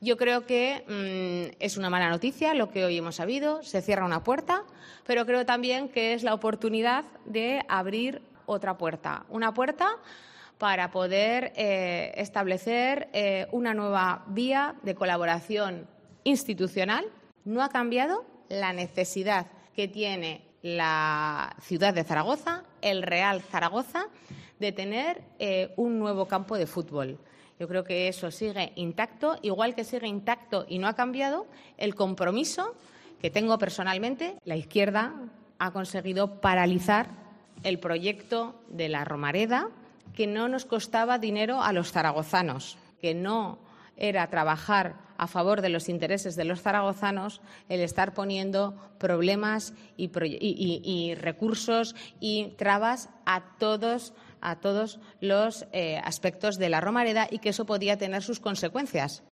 Yo creo que es una mala noticia lo que hoy hemos sabido, se cierra una puerta, pero creo también que es la oportunidad de abrir otra puerta, una puerta para poder establecer una nueva vía de colaboración institucional. No ha cambiado la necesidad que tiene la ciudad de Zaragoza, el Real Zaragoza, de tener un nuevo campo de fútbol. Yo creo que eso sigue intacto, igual que sigue intacto y no ha cambiado el compromiso que tengo personalmente. La izquierda ha conseguido paralizar el proyecto de la Romareda, que no nos costaba dinero a los zaragozanos, que no era trabajar a favor de los intereses de los zaragozanos el estar poniendo problemas y recursos y trabas a todos los aspectos de la Romareda y que eso podía tener sus consecuencias.